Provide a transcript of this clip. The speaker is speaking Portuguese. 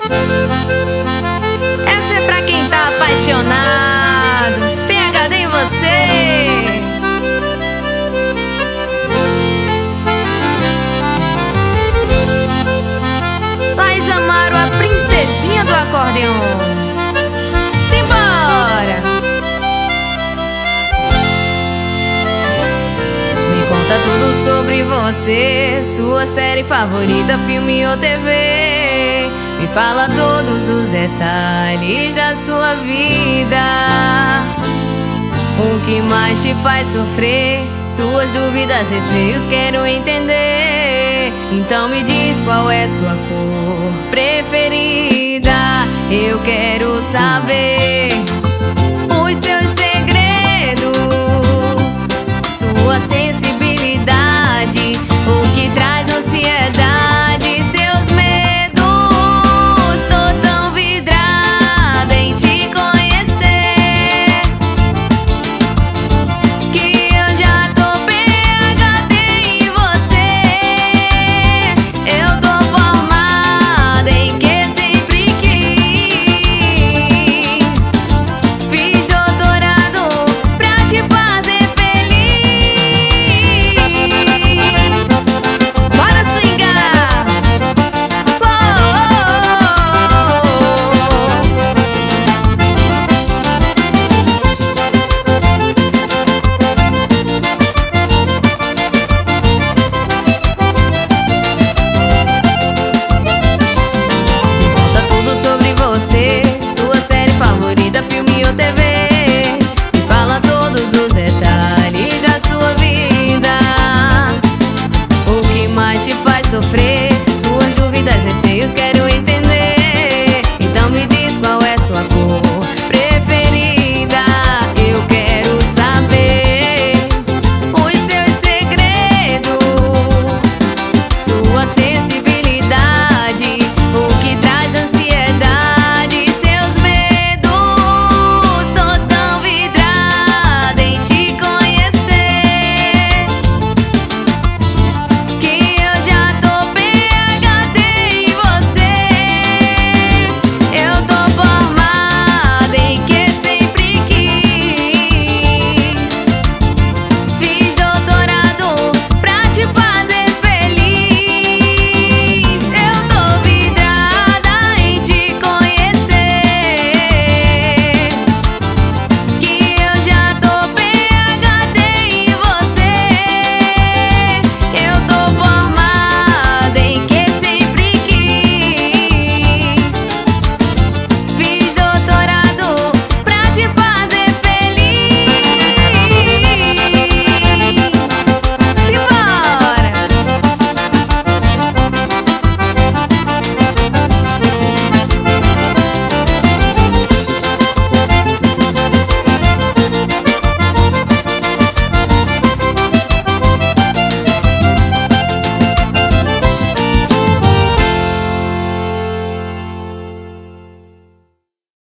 Essa é pra quem tá apaixonado. PHD em você. Laís Amaro, a princesinha do acordeon. Simbora! Me conta tudo sobre você, sua série favorita, filme ou TV. Me fala todos os detalhes da sua vida. O que mais te faz sofrer? Suas dúvidas, receios, quero entender. Então me diz qual é sua cor preferida. Eu quero saber os seus segredos, sua sensibilidade, o que traz ansiedade, seus medos. Tô tão vidrada em te conhecer que eu já tô PhD em você. Eu tô formada em que sempre quis. Fiz doutorado pra te fazer feliz. Bora swingar! Oh, oh, Conta tudo sobre você, sua série favorita, filme ou TV. Me fala todos os detalhes da sua vida. O que mais te faz sofrer? Suas dúvidas, receios,